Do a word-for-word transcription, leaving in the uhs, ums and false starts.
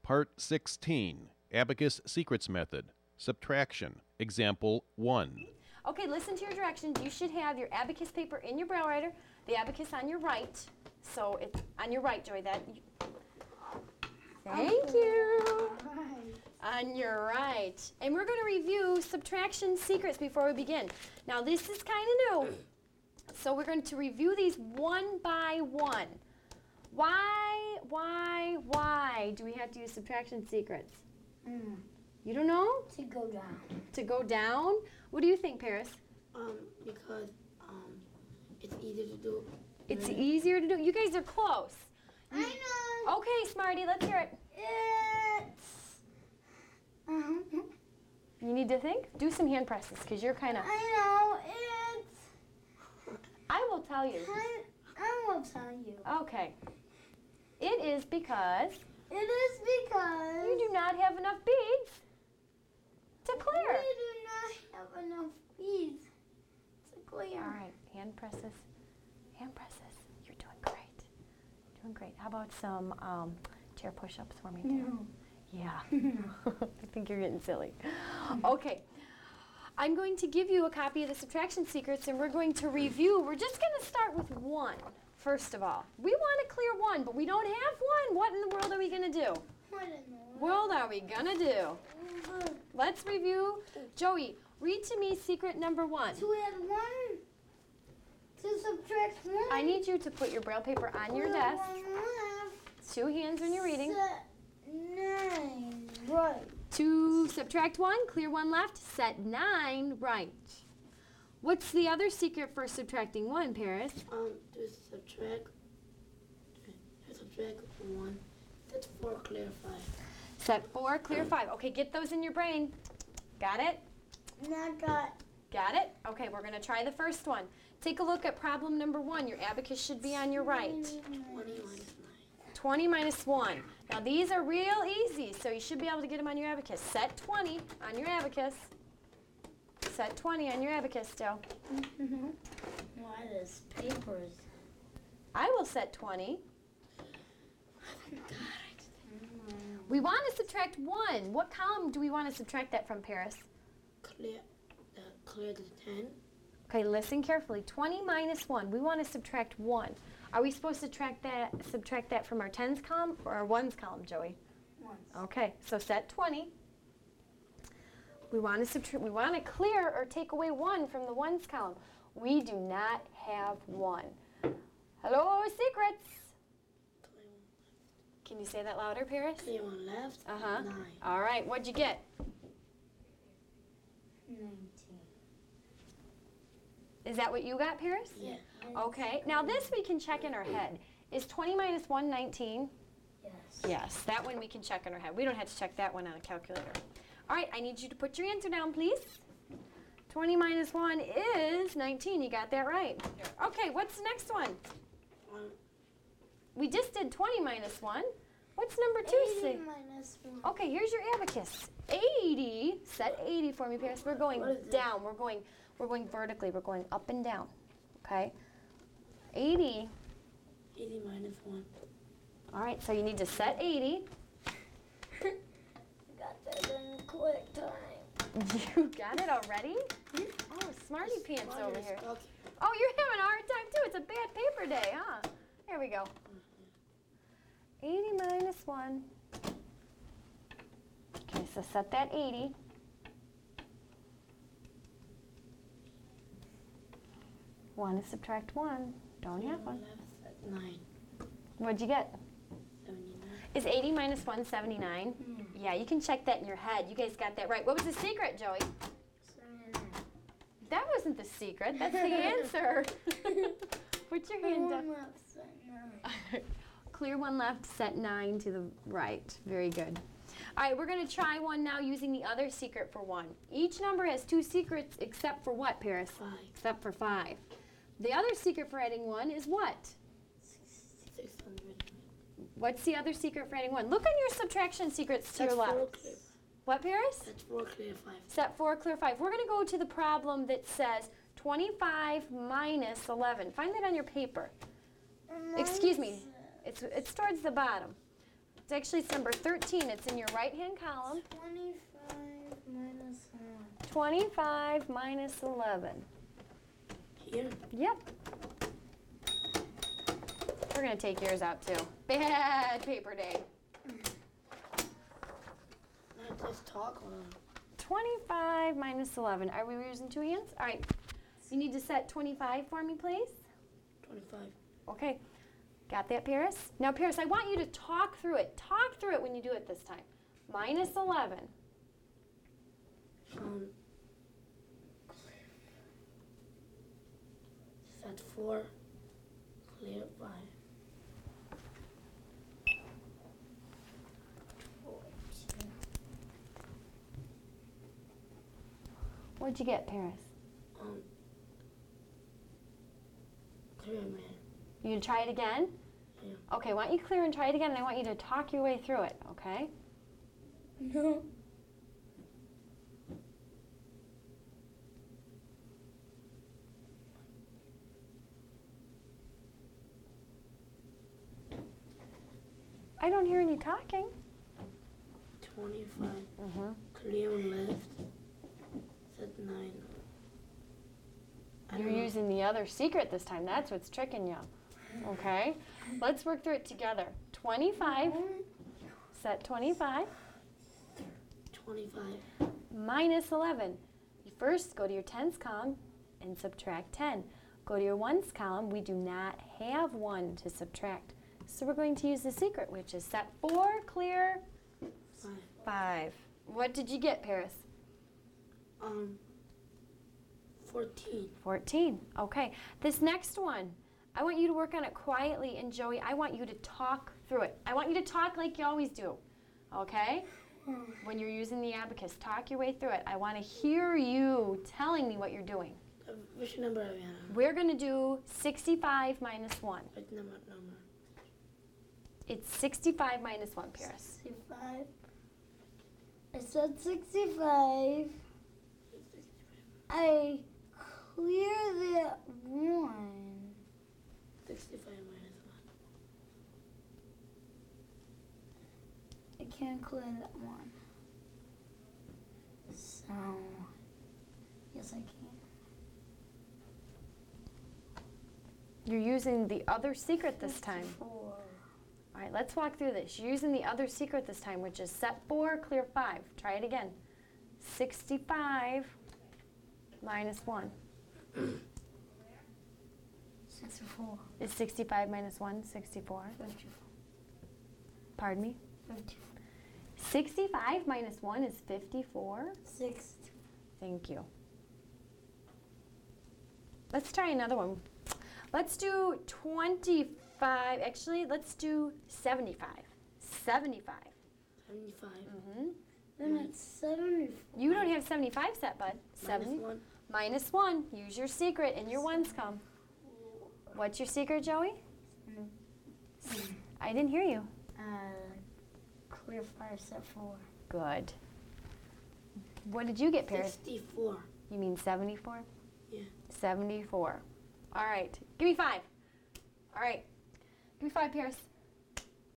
Part sixteen, Abacus Secrets Method, Subtraction, Example one. Okay, listen to your directions. You should have your abacus paper in your braille writer, the abacus on your right. So it's on your right, Joy. That. You, thank you. On your right. And we're going to review subtraction secrets before we begin. Now, this is kind of new. So we're going to review these one by one. Why, why, why do we have to use subtraction secrets? Mm. You don't know? To go down. To go down? What do you think, Paris? Um, because um, it's easier to do. It's easier to do. You guys are close. I know. Okay, Smarty, let's hear it. It's. Um, You need to think? Do some hand presses, because you're kind of... I know. It's. I will tell you. I, I will tell you. Okay. It is because It is because. you do not have enough beads to clear. We do not have enough beads to clear. All right, hand presses. Hand presses. You're doing great. Doing great. How about some um, chair push-ups for me, too? No. Yeah. I think you're getting silly. Okay. I'm going to give you a copy of the subtraction secrets, and we're going to review. We're just going to start with one, first of all. We want to clear one, but we don't have one. What in the world are we going to do? What in the world? World are we going to do? Let's review. Joey, read to me secret number one. To add one. To subtract one. I need you to put your braille paper on your Put desk. one left. Two hands when you're reading. Set nine. Right. To subtract one, clear one left, set nine right. What's the other secret for subtracting one, Paris? Um, to subtract. To subtract one. That's four, clear five. Set four, clear five. Okay, get those in your brain. Got it? Not got. Got it? Okay, we're going to try the first one. Take a look at problem number one. Your abacus should be on your right. Twenty minus nine. twenty minus one. Now these are real easy, so you should be able to get them on your abacus. Set twenty on your abacus. Set twenty on your abacus, Joe. Mm-hmm. Why this papers? I will set twenty. We want to subtract one. What column do we want to subtract that from, Paris? Clear. Uh, clear the ten. Okay, listen carefully. twenty minus one. We want to subtract one. Are we supposed to subtract that, subtract that from our tens column or our ones column, Joey? Once. Okay, so set twenty. We want to subtract. We want to clear or take away one from the ones column. We do not have one. Hello, secrets. Clear one. Can you say that louder, Paris? Clear one left. Uh huh. Nine. All right. What'd you get? Nineteen. Is that what you got, Paris? Yeah. Okay. Now this we can check in our head. Is twenty minus one nineteen? Yes. Yes. That one we can check in our head. We don't have to check that one on a calculator. All right. I need you to put your answer down, please. twenty minus one is nineteen. You got that right. Okay. What's the next one? One. We just did twenty minus one. What's number two? Eighty say? minus one. Okay. Here's your abacus. eighty. Set eighty for me, Paris. We're going What is this? down. We're going. We're going vertically. We're going up and down. Okay. eighty. Eighty minus one. All right, so you need to set eighty. Got that in quick time. You got it already? Oh, smarty pants Why over you're here. stuck? Oh, you're having a hard time too. It's a bad paper day, huh? Here we go. eighty minus one. Okay, so set that eighty. Want to subtract one. Don't Clear have one. left. Set nine. What'd you get? Seventy-nine. Is eighty minus one seventy-nine? Hmm. Yeah, you can check that in your head. You guys got that right. What was the secret, Joey? Seventy-nine. That wasn't the secret. That's the answer. Put your hand One up. left, set nine. Clear one left, set nine to the right. Very good. All right, we're going to try one now using the other secret for one. Each number has two secrets except for what, Paris? Five. Except for five. The other secret for adding one is what? Six hundred. What's the other secret for adding one? Look on your subtraction secrets to Set your four, left. clear. What, Paris? Set four, clear five. Set four, clear five. We're going to go to the problem that says twenty-five minus eleven. Find that on your paper. Excuse me. It's, it's towards the bottom. It's actually it's number thirteen. It's in your right-hand column. twenty-five minus one. twenty-five minus eleven. Here? Yep. We're going to take yours out too. Bad paper day. Not just talk on them. twenty-five minus eleven. Are we using two hands? All right. You need to set twenty-five for me, please. twenty-five. Okay. Got that, Paris? Now, Paris, I want you to talk through it. Talk through it when you do it this time. Minus eleven. Um, set four, clear five. What'd you get, Paris? Um, clear man. You gonna try it again? Yeah. Okay, why don't you clear and try it again, and I want you to talk your way through it, okay? No. I don't hear any talking. twenty-five, Mm-hmm. clear on left. Set nine. I You're don't know. using the other secret this time. That's what's tricking you. Okay? Let's work through it together. twenty-five, set twenty-five, twenty-five. minus eleven. You first go to your tens column and subtract ten. Go to your ones column. We do not have one to subtract. So we're going to use the secret, which is set four, clear Five. five. What did you get, Paris? Um, fourteen. fourteen. Okay. This next one, I want you to work on it quietly. And Joey, I want you to talk through it. I want you to talk like you always do. Okay? When you're using the abacus, talk your way through it. I want to hear you telling me what you're doing. Uh, which number are we on? We're going to do sixty-five minus one. Which number? Number. It's sixty-five minus one, Paris. sixty-five. I said sixty-five. I clear that one. Sixty-five minus one. I can't clear that one. So, yes, I can. You're using the other secret this time. Four. All right, let's walk through this. You're using the other secret this time, which is set four, clear five. Try it again. sixty-five minus one. sixty-four. Is sixty-five minus one sixty-four? fifty-four. Pardon me? fifty-four. sixty-five minus one is fifty-four? sixty. Thank you. Let's try another one. Let's do twenty-five. Actually, let's do seventy-five. seventy-five. Seventy-five. Mm-hmm. Then it's seventy-four. You don't have seventy-five set, bud. Minus Seventy. one. Minus one. Use your secret and your ones come. What's your secret, Joey? I didn't hear you. Uh, clear five, set four. Good. What did you get, Paris? Sixty-four. You mean seventy-four? Yeah. seventy-four. All right. Give me five. All right. Give me five, Paris.